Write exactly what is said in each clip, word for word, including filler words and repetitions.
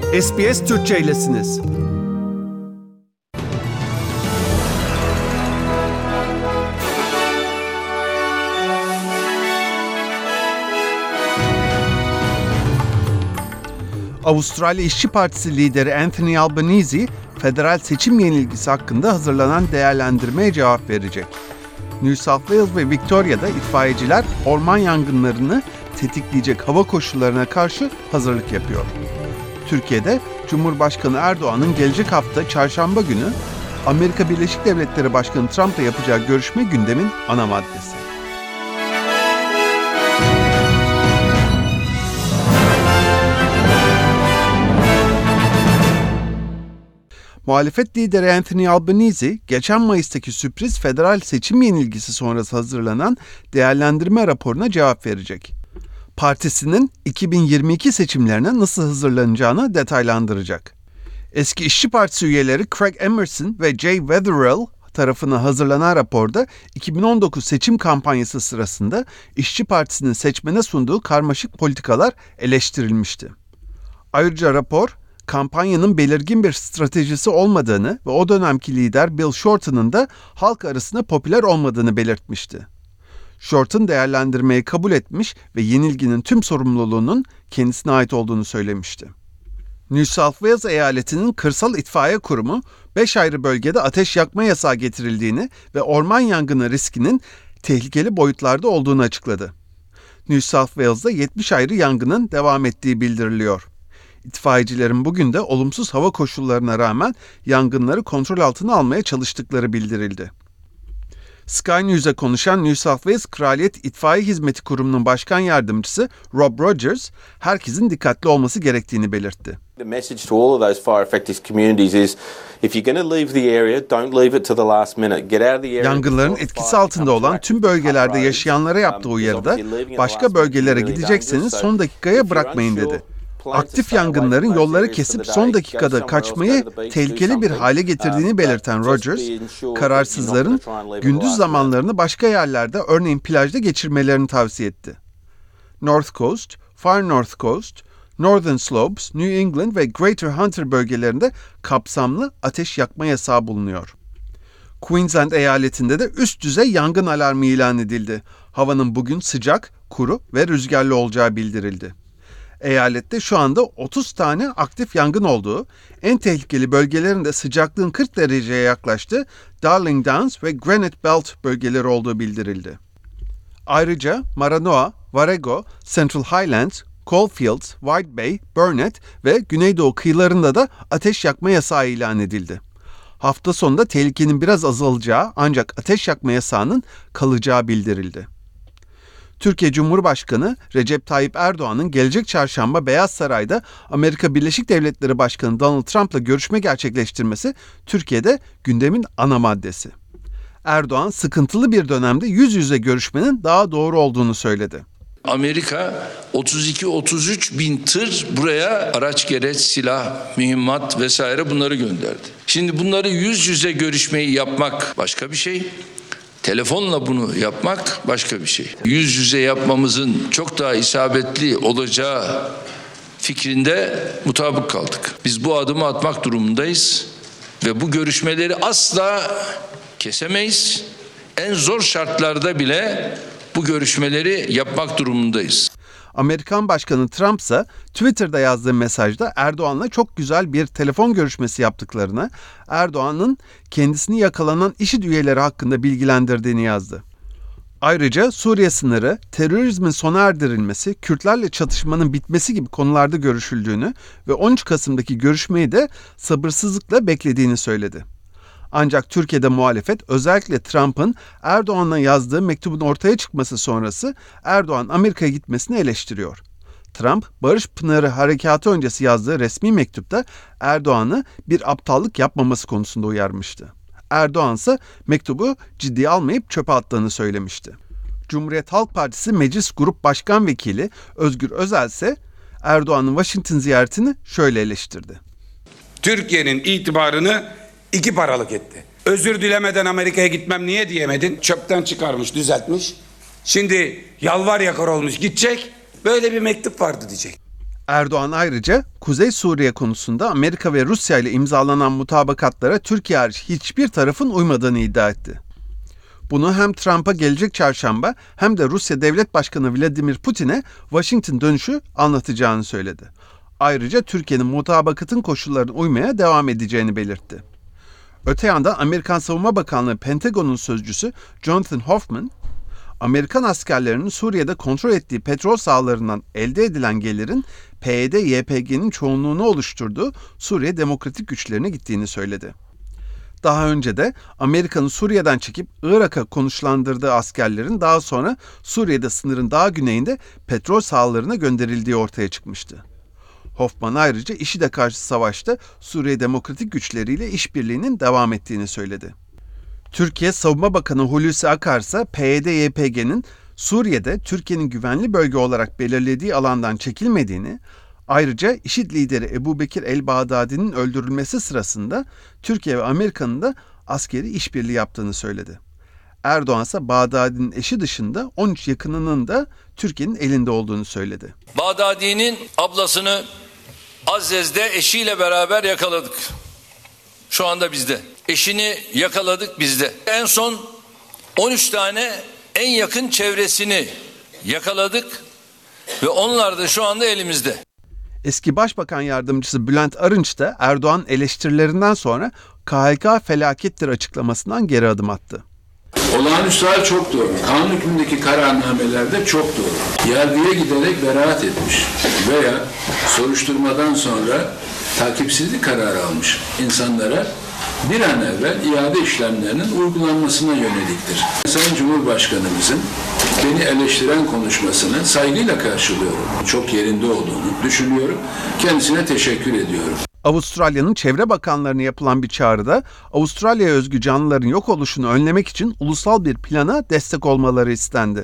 S B S Türkçe'ylesiniz. Avustralya İşçi Partisi lideri Anthony Albanese, federal seçim yenilgisi hakkında hazırlanan değerlendirmeye cevap verecek. New South Wales ve Victoria'da itfaiyeciler orman yangınlarını tetikleyecek hava koşullarına karşı hazırlık yapıyor. Türkiye'de Cumhurbaşkanı Erdoğan'ın gelecek hafta çarşamba günü Amerika Birleşik Devletleri Başkanı Trump'la yapacağı görüşme gündemin ana maddesi. Muhalefet lideri Anthony Albanese, geçen Mayıs'taki sürpriz federal seçim yenilgisi sonrası hazırlanan değerlendirme raporuna cevap verecek. Partisinin iki bin yirmi iki seçimlerine nasıl hazırlanacağını detaylandıracak. Eski İşçi Partisi üyeleri Craig Emerson ve Jay Weatherill tarafından hazırlanan raporda iki bin on dokuz seçim kampanyası sırasında İşçi Partisi'nin seçmene sunduğu karmaşık politikalar eleştirilmişti. Ayrıca rapor, kampanyanın belirgin bir stratejisi olmadığını ve o dönemki lider Bill Shorten'ın da halk arasında popüler olmadığını belirtmişti. Shorten değerlendirmeyi kabul etmiş ve yenilginin tüm sorumluluğunun kendisine ait olduğunu söylemişti. New South Wales eyaletinin Kırsal İtfaiye Kurumu, beş ayrı bölgede ateş yakma yasağı getirildiğini ve orman yangını riskinin tehlikeli boyutlarda olduğunu açıkladı. New South Wales'da yetmiş ayrı yangının devam ettiği bildiriliyor. İtfaiyecilerin bugün de olumsuz hava koşullarına rağmen yangınları kontrol altına almaya çalıştıkları bildirildi. Sky News'e konuşan New South Wales Kraliyet İtfaiye Hizmeti Kurumu'nun başkan yardımcısı Rob Rogers, herkesin dikkatli olması gerektiğini belirtti. The message to all of those fire affected communities is if you're going to leave the area, don't leave it to the last minute. Get out of the area. Yangınların etkisi altında olan tüm bölgelerde yaşayanlara yaptığı uyarıda, başka bölgelere gidecekseniz son dakikaya bırakmayın dedi. Aktif yangınların yolları kesip son dakikada kaçmayı tehlikeli bir hale getirdiğini belirten Rogers, kararsızların gündüz zamanlarını başka yerlerde, örneğin plajda geçirmelerini tavsiye etti. North Coast, Far North Coast, Northern Slopes, New England ve Greater Hunter bölgelerinde kapsamlı ateş yakma yasağı bulunuyor. Queensland eyaletinde de üst düzey yangın alarmı ilan edildi. Havanın bugün sıcak, kuru ve rüzgarlı olacağı bildirildi. Eyalette şu anda otuz tane aktif yangın olduğu, en tehlikeli bölgelerinde sıcaklığın kırk dereceye yaklaştığı Darling Downs ve Granite Belt bölgeleri olduğu bildirildi. Ayrıca Maranoa, Warrego, Central Highlands, Caulfield, White Bay, Burnett ve Güneydoğu kıyılarında da ateş yakma yasağı ilan edildi. Hafta sonunda tehlikenin biraz azalacağı ancak ateş yakma yasağının kalacağı bildirildi. Türkiye Cumhurbaşkanı Recep Tayyip Erdoğan'ın gelecek çarşamba Beyaz Saray'da Amerika Birleşik Devletleri Başkanı Donald Trump'la görüşme gerçekleştirmesi Türkiye'de gündemin ana maddesi. Erdoğan sıkıntılı bir dönemde yüz yüze görüşmenin daha doğru olduğunu söyledi. Amerika otuz iki otuz üç bin tır buraya araç gereç, silah, mühimmat vesaire bunları gönderdi. Şimdi bunları yüz yüze görüşmeyi yapmak başka bir şey. Telefonla bunu yapmak başka bir şey. Yüz yüze yapmamızın çok daha isabetli olacağı fikrinde mutabık kaldık. Biz bu adımı atmak durumundayız ve bu görüşmeleri asla kesemeyiz. En zor şartlarda bile bu görüşmeleri yapmak durumundayız. Amerikan Başkanı Trump ise Twitter'da yazdığı mesajda Erdoğan'la çok güzel bir telefon görüşmesi yaptıklarını, Erdoğan'ın kendisini yakalanan IŞİD üyeleri hakkında bilgilendirdiğini yazdı. Ayrıca Suriye sınırı, terörizmin sona erdirilmesi, Kürtlerle çatışmanın bitmesi gibi konularda görüşüldüğünü ve on üç Kasım'daki görüşmeyi de sabırsızlıkla beklediğini söyledi. Ancak Türkiye'de muhalefet özellikle Trump'ın Erdoğan'la yazdığı mektubun ortaya çıkması sonrası Erdoğan Amerika'ya gitmesini eleştiriyor. Trump, Barış Pınarı Harekatı öncesi yazdığı resmi mektupta Erdoğan'ı bir aptallık yapmaması konusunda uyarmıştı. Erdoğan ise mektubu ciddiye almayıp çöpe attığını söylemişti. Cumhuriyet Halk Partisi Meclis Grup Başkan Vekili Özgür Özel ise Erdoğan'ın Washington ziyaretini şöyle eleştirdi. Türkiye'nin itibarını iki paralık etti. Özür dilemeden Amerika'ya gitmem niye diyemedin? Çöpten çıkarmış, düzeltmiş. Şimdi yalvar yakar olmuş gidecek. Böyle bir mektup vardı diyecek. Erdoğan ayrıca Kuzey Suriye konusunda Amerika ve Rusya ile imzalanan mutabakatlara Türkiye hariç hiçbir tarafın uymadığını iddia etti. Bunu hem Trump'a gelecek çarşamba hem de Rusya Devlet Başkanı Vladimir Putin'e Washington dönüşü anlatacağını söyledi. Ayrıca Türkiye'nin mutabakatın koşullarına uymaya devam edeceğini belirtti. Öte yandan Amerikan Savunma Bakanlığı Pentagon'un sözcüsü Jonathan Hoffman, Amerikan askerlerinin Suriye'de kontrol ettiği petrol sahalarından elde edilen gelirin P Y D Y P G'nin çoğunluğunu oluşturduğu Suriye Demokratik Güçlerine gittiğini söyledi. Daha önce de Amerika'nın Suriye'den çekip Irak'a konuşlandırdığı askerlerin daha sonra Suriye'de sınırın daha güneyinde petrol sahalarına gönderildiği ortaya çıkmıştı. Hoffman ayrıca IŞİD'e karşı savaşta Suriye Demokratik Güçleriyle işbirliğinin devam ettiğini söyledi. Türkiye Savunma Bakanı Hulusi Akar ise P Y D Y P G'nin Suriye'de Türkiye'nin güvenli bölge olarak belirlediği alandan çekilmediğini, ayrıca IŞİD lideri Ebu Bekir el-Bağdadi'nin öldürülmesi sırasında Türkiye ve Amerika'nın da askeri işbirliği yaptığını söyledi. Erdoğan ise Bağdadi'nin eşi dışında on üç yakınının da Türkiye'nin elinde olduğunu söyledi. Bağdadi'nin ablasını Azzez'de eşiyle beraber yakaladık. Şu anda bizde. Eşini yakaladık bizde. En son on üç tane en yakın çevresini yakaladık ve onlar da şu anda elimizde. Eski Başbakan Yardımcısı Bülent Arınç da Erdoğan eleştirilerinden sonra K H K felakettir açıklamasından geri adım attı. Olağanüstü hal çok doğru. Kanun hükmündeki kararnamelerde çok doğru. Yargıya giderek beraat etmiş veya soruşturmadan sonra takipsizlik kararı almış insanlara bir an evvel iade işlemlerinin uygulanmasına yöneliktir. Sayın Cumhurbaşkanımızın beni eleştiren konuşmasını saygıyla karşılıyorum. Çok yerinde olduğunu düşünüyorum. Kendisine teşekkür ediyorum. Avustralya'nın çevre bakanlarına yapılan bir çağrıda Avustralya'ya özgü canlıların yok oluşunu önlemek için ulusal bir plana destek olmaları istendi.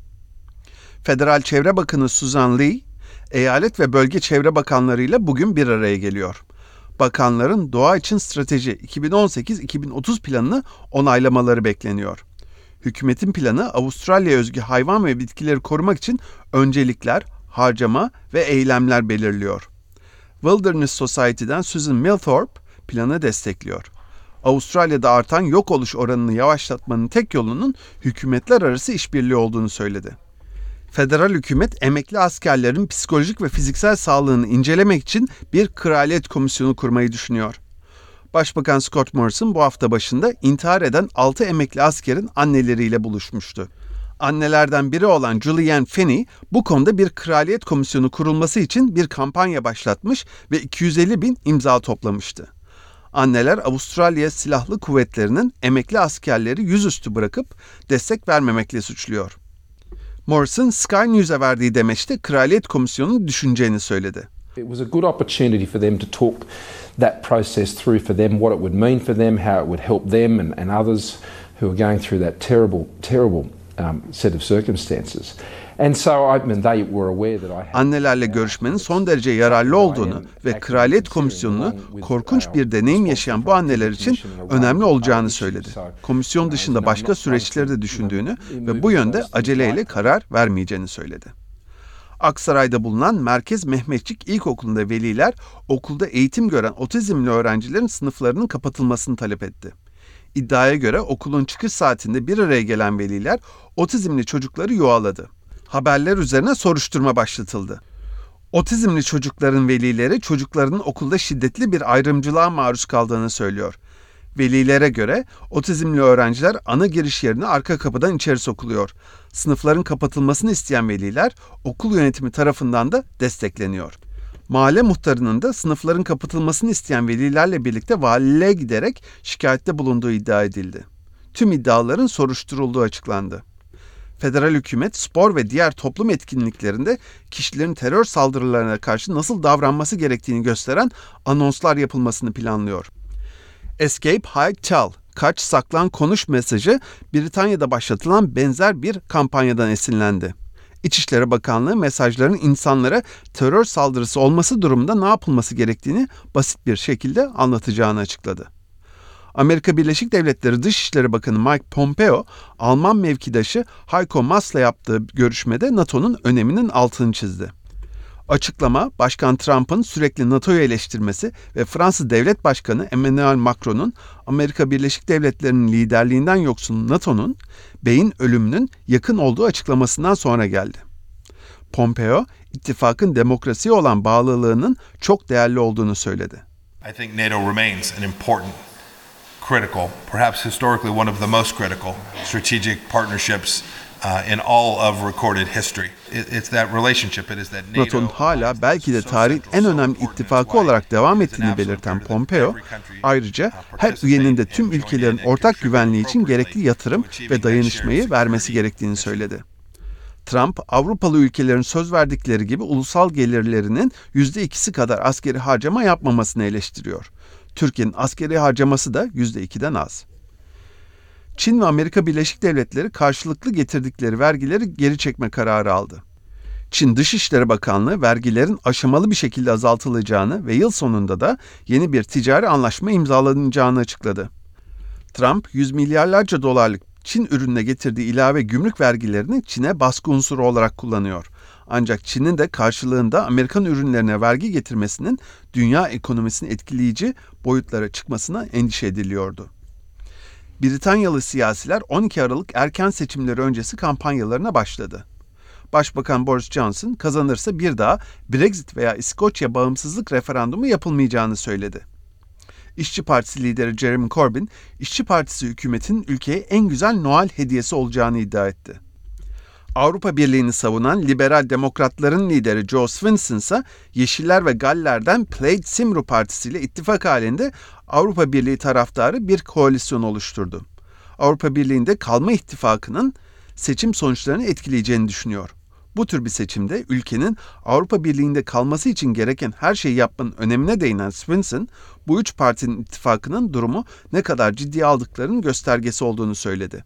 Federal Çevre Bakanı Susan Lee, eyalet ve bölge çevre bakanlarıyla bugün bir araya geliyor. Bakanların Doğa İçin Strateji iki bin on sekiz iki bin otuz planını onaylamaları bekleniyor. Hükümetin planı Avustralya'ya özgü hayvan ve bitkileri korumak için öncelikler, harcama ve eylemler belirliyor. Wilderness Society'den Susan Milthorpe planı destekliyor. Avustralya'da artan yok oluş oranını yavaşlatmanın tek yolunun hükümetler arası işbirliği olduğunu söyledi. Federal hükümet emekli askerlerin psikolojik ve fiziksel sağlığını incelemek için bir kraliyet komisyonu kurmayı düşünüyor. Başbakan Scott Morrison bu hafta başında intihar eden altı emekli askerin anneleriyle buluşmuştu. Annelerden biri olan Julianne Finney bu konuda bir kraliyet komisyonu kurulması için bir kampanya başlatmış ve iki yüz elli bin imza toplamıştı. Anneler Avustralya Silahlı Kuvvetleri'nin emekli askerleri yüzüstü bırakıp destek vermemekle suçluyor. Morrison, Sky News'e verdiği demeçte kraliyet komisyonunun düşüneceğini söyledi. It was a good opportunity for them to talk that process through for them, what it would mean for them, how it would help them and, and others who are going through that terrible, terrible um, set of circumstances. And so I mean they were aware that I had... Annelerle görüşmenin son derece yararlı olduğunu ve kraliyet komisyonunu korkunç bir deneyim yaşayan bu anneler için önemli olacağını söyledi. Komisyon dışında başka süreçleri de düşündüğünü ve bu yönde aceleyle karar vermeyeceğini söyledi. Aksaray'da bulunan Merkez Mehmetçik İlkokulu'nda veliler okulda eğitim gören otizmli öğrencilerin sınıflarının kapatılmasını talep etti. İddiaya göre okulun çıkış saatinde bir araya gelen veliler otizmli çocukları yuvaladı. Haberler üzerine soruşturma başlatıldı. Otizmli çocukların velileri çocuklarının okulda şiddetli bir ayrımcılığa maruz kaldığını söylüyor. Velilere göre otizmli öğrenciler ana giriş yerine arka kapıdan içeri sokuluyor. Sınıfların kapatılmasını isteyen veliler okul yönetimi tarafından da destekleniyor. Mahalle muhtarının da sınıfların kapatılmasını isteyen velilerle birlikte valiliğe giderek şikayette bulunduğu iddia edildi. Tüm iddiaların soruşturulduğu açıklandı. Federal hükümet spor ve diğer toplum etkinliklerinde kişilerin terör saldırılarına karşı nasıl davranması gerektiğini gösteren anonslar yapılmasını planlıyor. Escape, Hide, Tell, Kaç, Saklan, Konuş mesajı Britanya'da başlatılan benzer bir kampanyadan esinlendi. İçişleri Bakanlığı mesajların insanlara terör saldırısı olması durumunda ne yapılması gerektiğini basit bir şekilde anlatacağını açıkladı. Amerika Birleşik Devletleri Dışişleri Bakanı Mike Pompeo, Alman mevkidaşı Heiko Maas'la yaptığı görüşmede NATO'nun öneminin altını çizdi. Açıklama, Başkan Trump'ın sürekli NATO'yu eleştirmesi ve Fransız Devlet Başkanı Emmanuel Macron'un Amerika Birleşik Devletleri'nin liderliğinden yoksun NATO'nun beyin ölümünün yakın olduğu açıklamasından sonra geldi. Pompeo, ittifakın demokrasiye olan bağlılığının çok değerli olduğunu söyledi. I think NATO remains an important, critical, perhaps historically one of the most critical strategic partnerships uh, in all of recorded history. It, it's that relationship, it is that NATO. NATO'nun hala belki de tarihin en önemli ittifakı olarak devam ettiğini belirten Pompeo, ayrıca her üyenin de tüm ülkelerin ortak güvenliği için gerekli yatırım ve dayanışmayı vermesi gerektiğini söyledi. Trump, Avrupalı ülkelerin söz verdikleri gibi ulusal gelirlerinin yüzde ikisi kadar askeri harcama yapmamasını eleştiriyor. Türkiye'nin askeri harcaması da yüzde ikiden az. Çin ve Amerika Birleşik Devletleri karşılıklı getirdikleri vergileri geri çekme kararı aldı. Çin Dışişleri Bakanlığı vergilerin aşamalı bir şekilde azaltılacağını ve yıl sonunda da yeni bir ticari anlaşma imzalanacağını açıkladı. Trump, yüz milyarlarca dolarlık Çin ürününe getirdiği ilave gümrük vergilerini Çin'e baskı unsuru olarak kullanıyor. Ancak Çin'in de karşılığında Amerikan ürünlerine vergi getirmesinin dünya ekonomisini etkileyici boyutlara çıkmasına endişe ediliyordu. Britanyalı siyasiler on iki Aralık erken seçimleri öncesi kampanyalarına başladı. Başbakan Boris Johnson kazanırsa bir daha Brexit veya İskoçya bağımsızlık referandumu yapılmayacağını söyledi. İşçi Partisi lideri Jeremy Corbyn, İşçi Partisi hükümetinin ülkeye en güzel Noel hediyesi olacağını iddia etti. Avrupa Birliği'ni savunan liberal demokratların lideri Joe Swinson ise Yeşiller ve Galler'den Plaid Cymru Partisi ile ittifak halinde Avrupa Birliği taraftarı bir koalisyon oluşturdu. Avrupa Birliği'nde kalma ittifakının seçim sonuçlarını etkileyeceğini düşünüyor. Bu tür bir seçimde ülkenin Avrupa Birliği'nde kalması için gereken her şeyi yapmanın önemine değinen Swinson, bu üç partinin ittifakının durumu ne kadar ciddiye aldıklarının göstergesi olduğunu söyledi.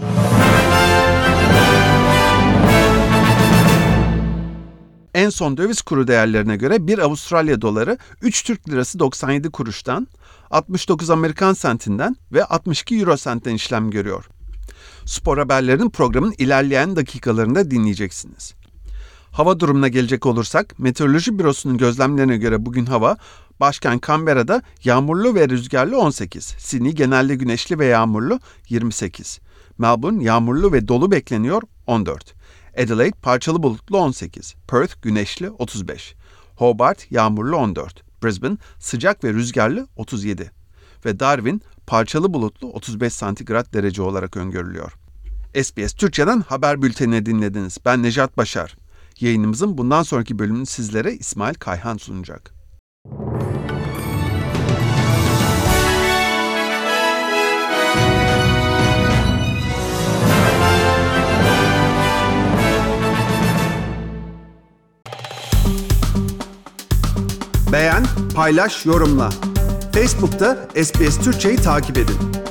En son döviz kuru değerlerine göre bir Avustralya doları üç Türk lirası doksan yedi kuruştan, altmış dokuz Amerikan sentinden ve altmış iki Euro sentten işlem görüyor. Spor haberlerinin programın ilerleyen dakikalarında dinleyeceksiniz. Hava durumuna gelecek olursak, Meteoroloji Bürosu'nun gözlemlerine göre bugün hava, başkent Canberra'da yağmurlu ve rüzgarlı on sekiz, Sydney genelde güneşli ve yağmurlu yirmi sekiz, Melbourne yağmurlu ve dolu bekleniyor on dört, Adelaide parçalı bulutlu on sekiz, Perth güneşli otuz beş, Hobart yağmurlu on dört, Brisbane sıcak ve rüzgarlı otuz yedi ve Darwin parçalı bulutlu otuz beş santigrat derece olarak öngörülüyor. S B S Türkçe'den haber bültenini dinlediniz. Ben Nejat Başar. Yayınımızın bundan sonraki bölümünü sizlere İsmail Kayhan sunacak. Beğen, paylaş, yorumla. Facebook'ta S B S Türkçe'yi takip edin.